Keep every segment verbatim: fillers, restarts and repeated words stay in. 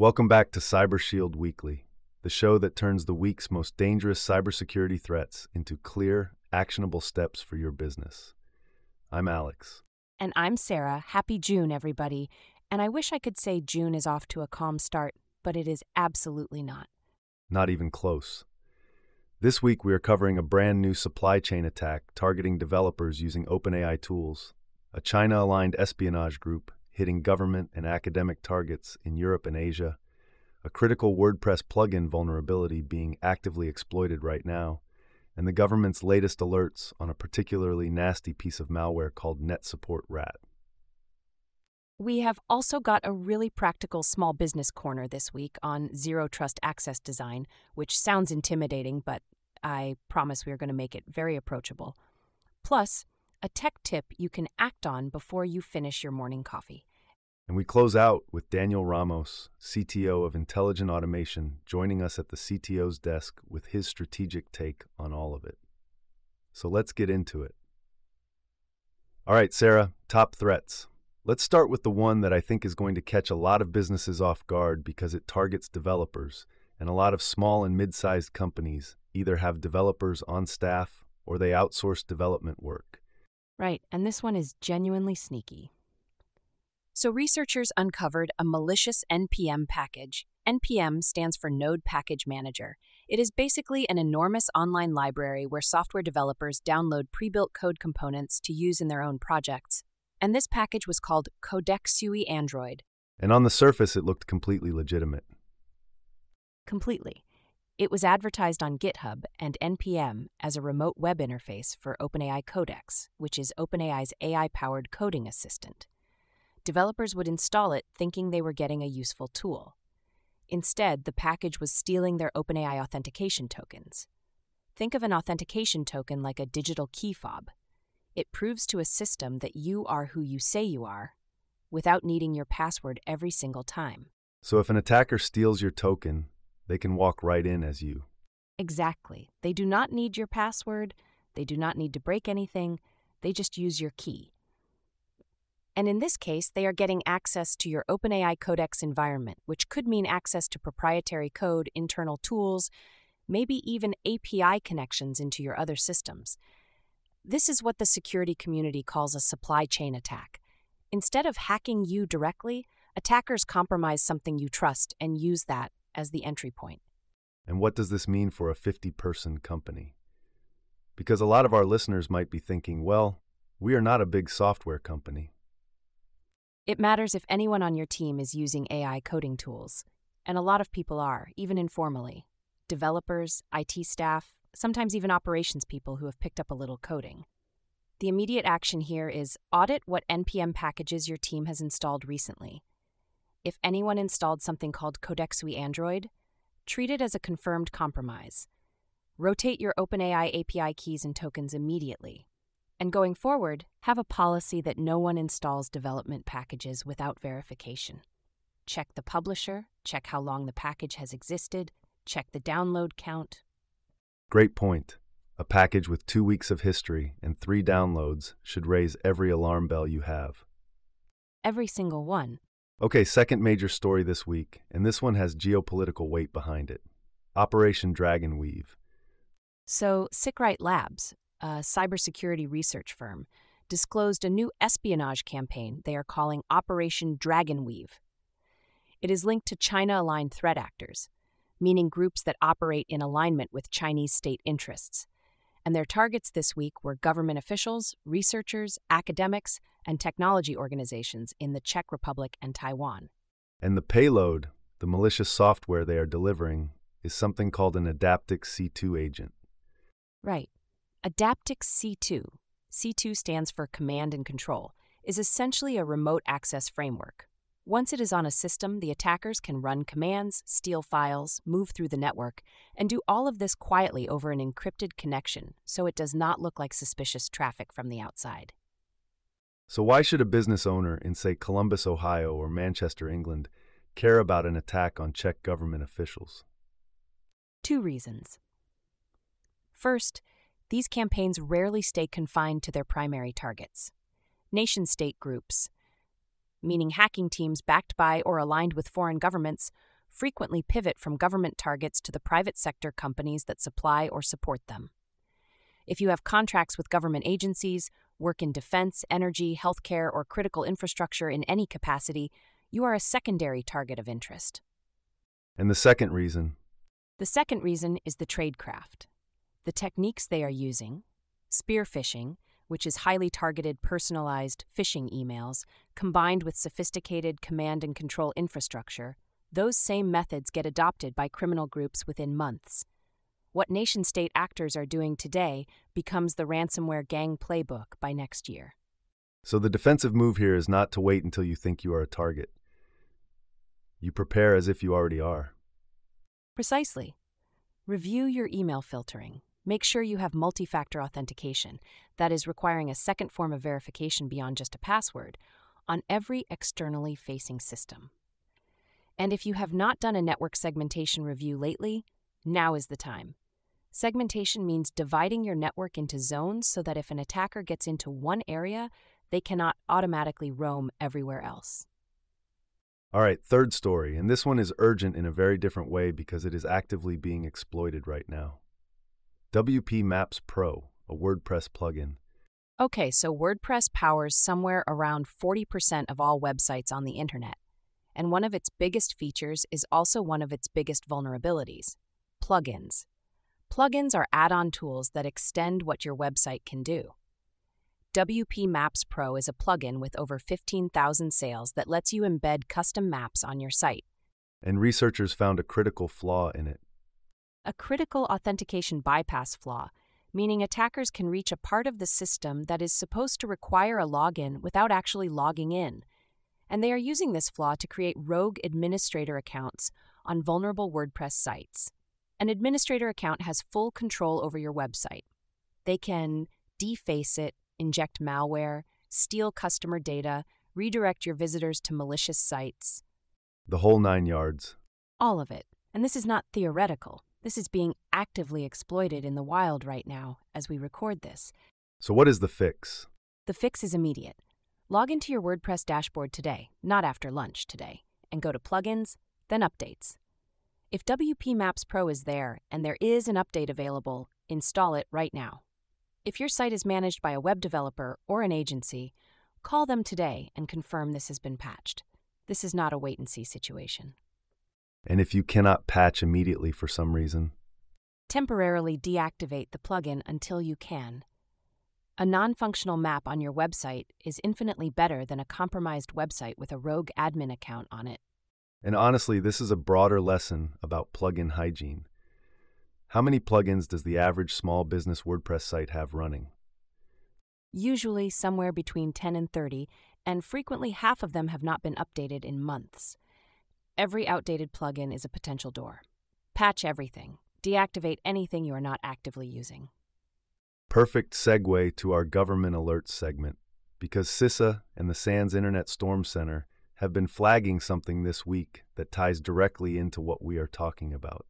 Welcome back to Cyber Shield Weekly, the show that turns the week's most dangerous cybersecurity threats into clear, actionable steps for your business. I'm Alex. And I'm Sarah. Happy June, everybody. And I wish I could say June is off to a calm start, but it is absolutely not. Not even close. This week we are covering a brand new supply chain attack targeting developers using OpenAI tools, a China-aligned espionage group hitting government and academic targets in Europe and Asia, a critical WordPress plugin vulnerability being actively exploited right now, and the government's latest alerts on a particularly nasty piece of malware called NetSupportRat. We have also got a really practical small business corner this week on Zero Trust Access Design, which sounds intimidating, but I promise we are going to make it very approachable. Plus, a tech tip you can act on before you finish your morning coffee. And we close out with Daniel Ramos, C T O of Intelligent Automation, joining us at the C T O's desk with his strategic take on all of it. So let's get into it. All right, Sarah, top threats. Let's start with the one that I think is going to catch a lot of businesses off guard because it targets developers, and a lot of small and mid-sized companies either have developers on staff or they outsource development work. Right, and this one is genuinely sneaky. So researchers uncovered a malicious N P M package. N P M stands for Node Package Manager. It is basically an enormous online library where software developers download pre-built code components to use in their own projects. And this package was called Codexui Android. And on the surface, it looked completely legitimate. Completely. It was advertised on GitHub and N P M as a remote web interface for OpenAI Codex, which is OpenAI's A I-powered coding assistant. Developers would install it thinking they were getting a useful tool. Instead, the package was stealing their OpenAI authentication tokens. Think of an authentication token like a digital key fob. It proves to a system that you are who you say you are, without needing your password every single time. So if an attacker steals your token, they can walk right in as you. Exactly. They do not need your password. They do not need to break anything. They just use your key. And in this case, they are getting access to your OpenAI Codex environment, which could mean access to proprietary code, internal tools, maybe even A P I connections into your other systems. This is what the security community calls a supply chain attack. Instead of hacking you directly, attackers compromise something you trust and use that as the entry point. And what does this mean for a fifty-person company? Because a lot of our listeners might be thinking, well, we are not a big software company. It matters if anyone on your team is using A I coding tools, and a lot of people are, even informally. Developers, I T staff, sometimes even operations people who have picked up a little coding. The immediate action here is audit what N P M packages your team has installed recently. If anyone installed something called Codexui Android, treat it as a confirmed compromise. Rotate your OpenAI A P I keys and tokens immediately. And going forward, have a policy that no one installs development packages without verification. Check the publisher, check how long the package has existed, check the download count. Great point. A package with two weeks of history and three downloads should raise every alarm bell you have. Every single one. Okay, second major story this week, and this one has geopolitical weight behind it. Operation Dragonweave. So, Sicrite Labs, a cybersecurity research firm, disclosed a new espionage campaign they are calling Operation Dragonweave. It is linked to China-aligned threat actors, meaning groups that operate in alignment with Chinese state interests. And their targets this week were government officials, researchers, academics, and technology organizations in the Czech Republic and Taiwan. And the payload, the malicious software they are delivering, is something called an Adaptix C two agent. Right. Adaptix C two, C two stands for Command and Control, is essentially a remote access framework. Once it is on a system, the attackers can run commands, steal files, move through the network, and do all of this quietly over an encrypted connection, so it does not look like suspicious traffic from the outside. So why should a business owner in, say, Columbus, Ohio, or Manchester, England, care about an attack on Czech government officials? Two reasons. First, these campaigns rarely stay confined to their primary targets. Nation-state groups, meaning hacking teams backed by or aligned with foreign governments, frequently pivot from government targets to the private sector companies that supply or support them. If you have contracts with government agencies, work in defense, energy, healthcare, or critical infrastructure in any capacity, you are a secondary target of interest. And the second reason? The second reason is the tradecraft. The techniques they are using, spear phishing, which is highly targeted personalized phishing emails, combined with sophisticated command and control infrastructure, those same methods get adopted by criminal groups within months. What nation-state actors are doing today becomes the ransomware gang playbook by next year. So the defensive move here is not to wait until you think you are a target. You prepare as if you already are. Precisely. Review your email filtering. Make sure you have multi-factor authentication, that is, requiring a second form of verification beyond just a password, on every externally facing system. And if you have not done a network segmentation review lately, now is the time. Segmentation means dividing your network into zones so that if an attacker gets into one area, they cannot automatically roam everywhere else. All right, third story, and this one is urgent in a very different way because it is actively being exploited right now. W P Maps Pro, a WordPress plugin. Okay, so WordPress powers somewhere around forty percent of all websites on the internet, and one of its biggest features is also one of its biggest vulnerabilities: plugins. Plugins are add-on tools that extend what your website can do. W P Maps Pro is a plugin with over fifteen thousand sales that lets you embed custom maps on your site. And researchers found a critical flaw in it. A critical authentication bypass flaw, meaning attackers can reach a part of the system that is supposed to require a login without actually logging in. And they are using this flaw to create rogue administrator accounts on vulnerable WordPress sites. An administrator account has full control over your website. They can deface it, inject malware, steal customer data, redirect your visitors to malicious sites. The whole nine yards. All of it. And this is not theoretical. This is being actively exploited in the wild right now as we record this. So what is the fix? The fix is immediate. Log into your WordPress dashboard today, not after lunch today, and go to Plugins, then Updates. If W P Maps Pro is there and there is an update available, install it right now. If your site is managed by a web developer or an agency, call them today and confirm this has been patched. This is not a wait-and-see situation. And if you cannot patch immediately for some reason? Temporarily deactivate the plugin until you can. A non-functional map on your website is infinitely better than a compromised website with a rogue admin account on it. And honestly, this is a broader lesson about plugin hygiene. How many plugins does the average small business WordPress site have running? Usually somewhere between ten and thirty, and frequently half of them have not been updated in months. Every outdated plugin is a potential door. Patch everything. Deactivate anything you are not actively using. Perfect segue to our government alerts segment, because CISA and the SANS Internet Storm Center have been flagging something this week that ties directly into what we are talking about.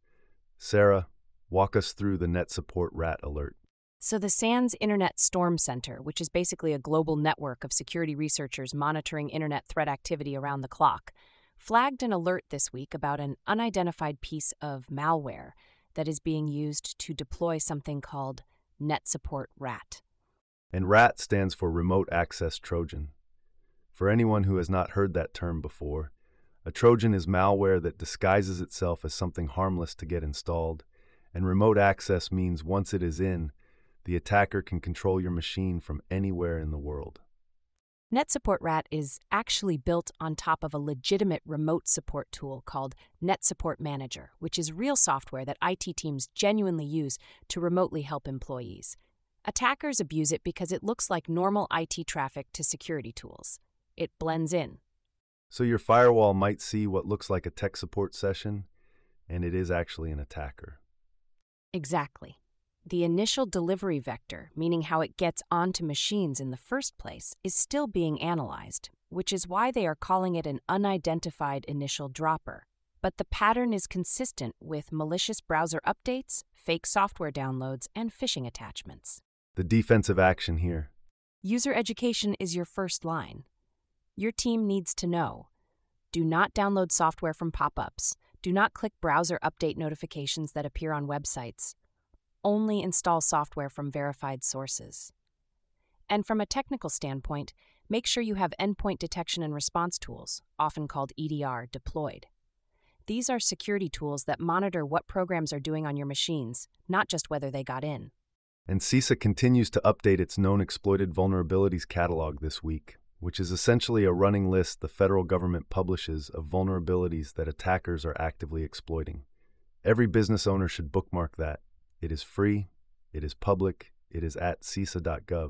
Sarah, walk us through the Net Support Rat alert. So the SANS Internet Storm Center, which is basically a global network of security researchers monitoring internet threat activity around the clock, flagged an alert this week about an unidentified piece of malware that is being used to deploy something called Net Support Rat. And RAT stands for Remote Access Trojan. For anyone who has not heard that term before, a Trojan is malware that disguises itself as something harmless to get installed, and remote access means once it is in, the attacker can control your machine from anywhere in the world. Net Support Rat is actually built on top of a legitimate remote support tool called Net Support Manager, which is real software that I T teams genuinely use to remotely help employees. Attackers abuse it because it looks like normal I T traffic to security tools. It blends in. So your firewall might see what looks like a tech support session, and it is actually an attacker. Exactly. The initial delivery vector, meaning how it gets onto machines in the first place, is still being analyzed, which is why they are calling it an unidentified initial dropper. But the pattern is consistent with malicious browser updates, fake software downloads, and phishing attachments. The defensive action here. User education is your first line. Your team needs to know. Do not download software from pop-ups. Do not click browser update notifications that appear on websites. Only install software from verified sources. And from a technical standpoint, make sure you have endpoint detection and response tools, often called E D R, deployed. These are security tools that monitor what programs are doing on your machines, not just whether they got in. And CISA continues to update its known exploited vulnerabilities catalog this week, which is essentially a running list the federal government publishes of vulnerabilities that attackers are actively exploiting. Every business owner should bookmark that. It is free, it is public, it is at C I S A dot gov.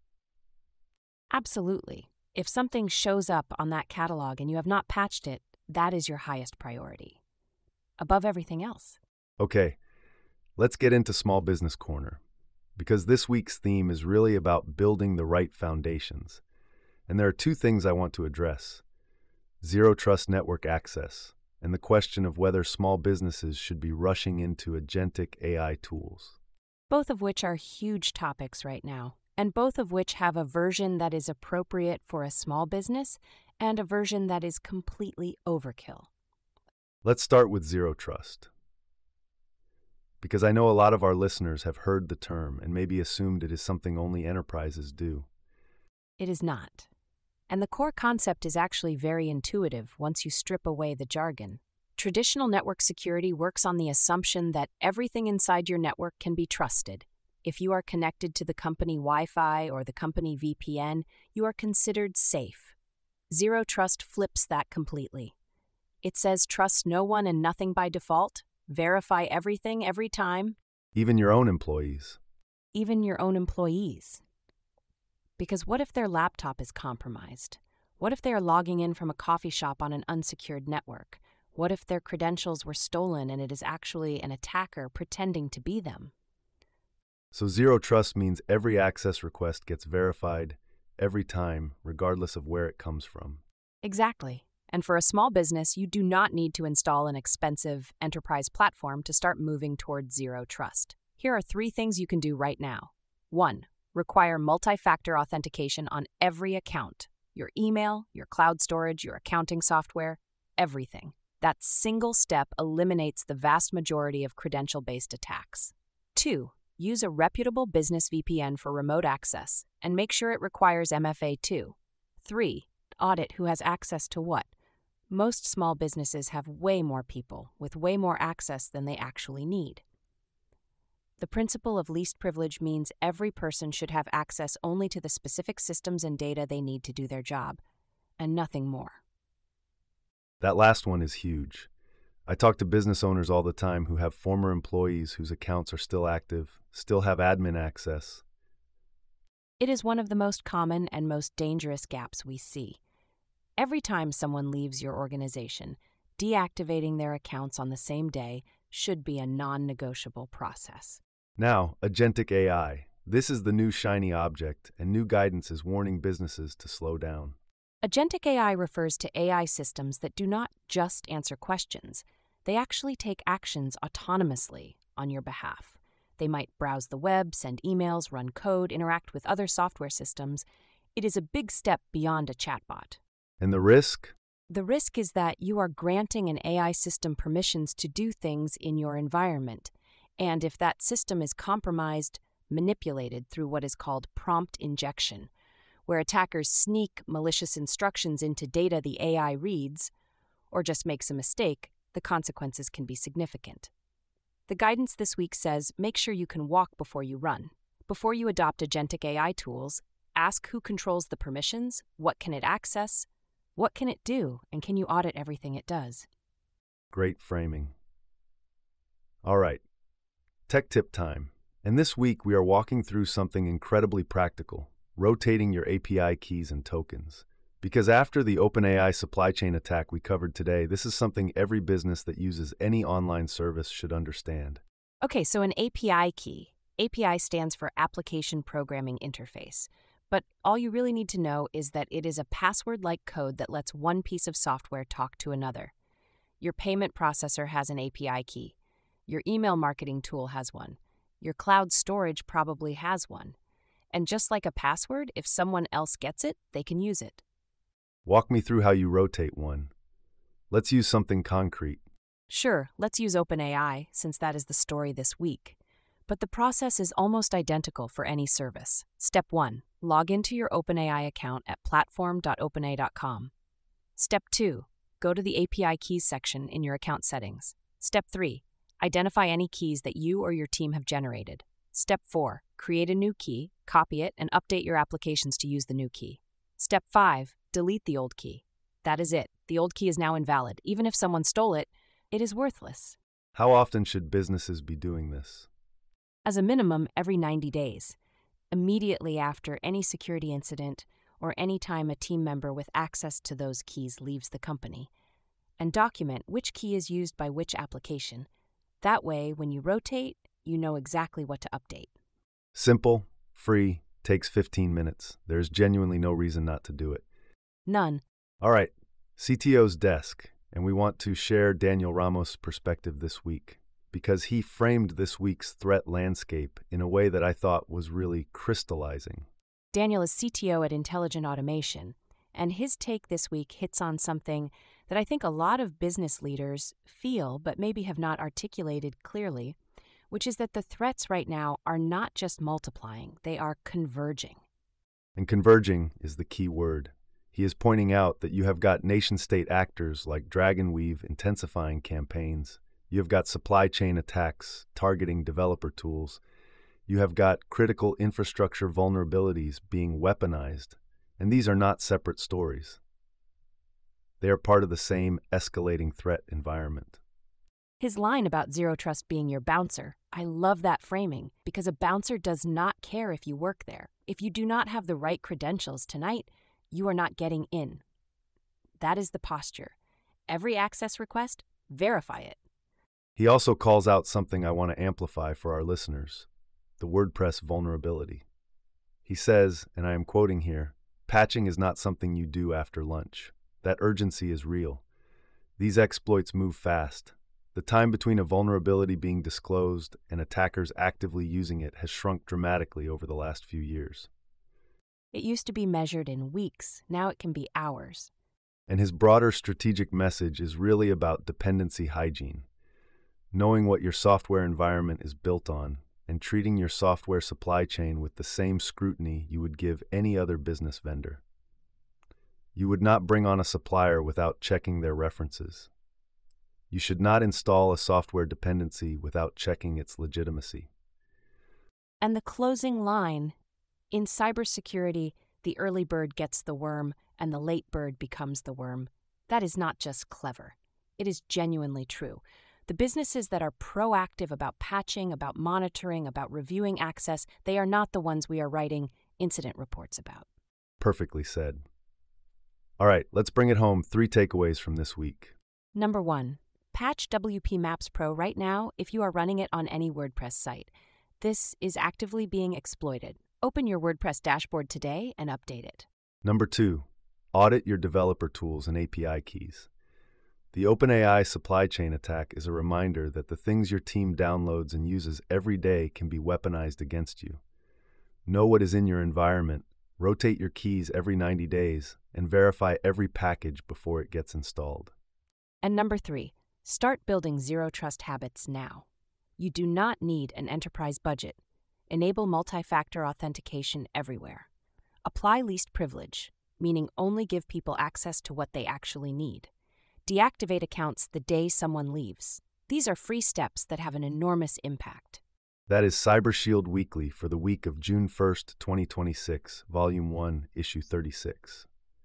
Absolutely. If something shows up on that catalog and you have not patched it, that is your highest priority. Above everything else. Okay, let's get into Small Business Corner, because this week's theme is really about building the right foundations. And there are two things I want to address: Zero Trust Network Access, and the question of whether small businesses should be rushing into agentic A I tools. Both of which are huge topics right now, and both of which have a version that is appropriate for a small business and a version that is completely overkill. Let's start with Zero Trust, because I know a lot of our listeners have heard the term and maybe assumed it is something only enterprises do. It is not. And the core concept is actually very intuitive once you strip away the jargon. Traditional network security works on the assumption that everything inside your network can be trusted. If you are connected to the company Wi-Fi or the company V P N, you are considered safe. Zero Trust flips that completely. It says trust no one and nothing by default, verify everything every time. Even your own employees. Even your own employees. Because what if their laptop is compromised? What if they are logging in from a coffee shop on an unsecured network? What if their credentials were stolen and it is actually an attacker pretending to be them? So Zero Trust means every access request gets verified every time, regardless of where it comes from. Exactly. And for a small business, you do not need to install an expensive enterprise platform to start moving toward Zero Trust. Here are three things you can do right now. One, require multi-factor authentication on every account. Your email, your cloud storage, your accounting software, everything. That single step eliminates the vast majority of credential-based attacks. Two, use a reputable business V P N for remote access, and make sure it requires M F A two. Three, audit who has access to what. Most small businesses have way more people with way more access than they actually need. The principle of least privilege means every person should have access only to the specific systems and data they need to do their job, and nothing more. That last one is huge. I talk to business owners all the time who have former employees whose accounts are still active, still have admin access. It is one of the most common and most dangerous gaps we see. Every time someone leaves your organization, deactivating their accounts on the same day should be a non-negotiable process. Now, agentic A I. This is the new shiny object, and new guidance is warning businesses to slow down. Agentic A I refers to A I systems that do not just answer questions. They actually take actions autonomously on your behalf. They might browse the web, send emails, run code, interact with other software systems. It is a big step beyond a chatbot. And the risk? The risk is that you are granting an A I system permissions to do things in your environment. And if that system is compromised, manipulated through what is called prompt injection, where attackers sneak malicious instructions into data the A I reads, or just makes a mistake, the consequences can be significant. The guidance this week says make sure you can walk before you run. Before you adopt agentic A I tools, ask who controls the permissions, what can it access, what can it do, and can you audit everything it does? Great framing. All right, tech tip time. And this week we are walking through something incredibly practical: rotating your A P I keys and tokens. Because after the OpenAI supply chain attack we covered today, this is something every business that uses any online service should understand. Okay, so an A P I key. A P I stands for Application Programming Interface. But all you really need to know is that it is a password-like code that lets one piece of software talk to another. Your payment processor has an A P I key. Your email marketing tool has one. Your cloud storage probably has one. And just like a password, if someone else gets it, they can use it. Walk me through how you rotate one. let's use something concrete. Sure, let's use OpenAI, since that is the story this week. But the process is almost identical for any service. Step one, log into your OpenAI account at platform dot open A I dot com. Step two, go to the A P I keys section in your account settings. Step three, identify any keys that you or your team have generated. Step four, create a new key, copy it, and update your applications to use the new key. Step five, delete the old key. That is it. The old key is now invalid. Even if someone stole it, it is worthless. How often should businesses be doing this? As a minimum, every ninety days, immediately after any security incident or any time a team member with access to those keys leaves the company, and document which key is used by which application. That way, when you rotate, you know exactly what to update. Simple, free, takes fifteen minutes. There's genuinely no reason not to do it. None. All right, C T O's desk, and we want to share Daniel Ramos' perspective this week, because he framed this week's threat landscape in a way that I thought was really crystallizing. Daniel is C T O at Intelligent Automation, and his take this week hits on something that I think a lot of business leaders feel but maybe have not articulated clearly, which is that the threats right now are not just multiplying, they are converging. And converging is the key word. He is pointing out that you have got nation-state actors like Dragonweave intensifying campaigns. You have got supply chain attacks targeting developer tools. You have got critical infrastructure vulnerabilities being weaponized. And these are not separate stories. They are part of the same escalating threat environment. His line about zero trust being your bouncer, I love that framing, because a bouncer does not care if you work there. If you do not have the right credentials tonight, you are not getting in. That is the posture. Every access request, verify it. He also calls out something I want to amplify for our listeners, the WordPress vulnerability. He says, and I am quoting here, "Patching is not something you do after lunch. That urgency is real. These exploits move fast. The time between a vulnerability being disclosed and attackers actively using it has shrunk dramatically over the last few years." It used to be measured in weeks. Now it can be hours. And his broader strategic message is really about dependency hygiene, knowing what your software environment is built on and treating your software supply chain with the same scrutiny you would give any other business vendor. You would not bring on a supplier without checking their references. You should not install a software dependency without checking its legitimacy. And the closing line, in cybersecurity, the early bird gets the worm and the late bird becomes the worm. That is not just clever. It is genuinely true. The businesses that are proactive about patching, about monitoring, about reviewing access, they are not the ones we are writing incident reports about. Perfectly said. All right, let's bring it home. Three takeaways from this week. Number one, patch W P Maps Pro right now if you are running it on any WordPress site. This is actively being exploited. Open your WordPress dashboard today and update it. Number two, audit your developer tools and A P I keys. The OpenAI supply chain attack is a reminder that the things your team downloads and uses every day can be weaponized against you. Know what is in your environment, rotate your keys every ninety days, and verify every package before it gets installed. And number three, start building zero trust habits now. You do not need an enterprise budget. Enable multi-factor authentication everywhere. Apply least privilege, meaning only give people access to what they actually need. Deactivate accounts the day someone leaves. These are free steps that have an enormous impact. That is Cyber Shield Weekly for the week of June first, twenty twenty-six, Volume one, Issue thirty-six.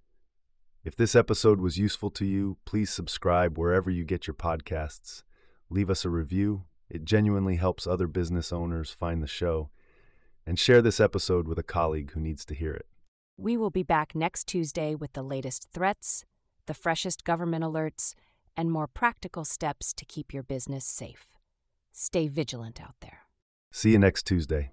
If this episode was useful to you, please subscribe wherever you get your podcasts. Leave us a review. It genuinely helps other business owners find the show. And share this episode with a colleague who needs to hear it. We will be back next Tuesday with the latest threats, the freshest government alerts, and more practical steps to keep your business safe. Stay vigilant out there. See you next Tuesday.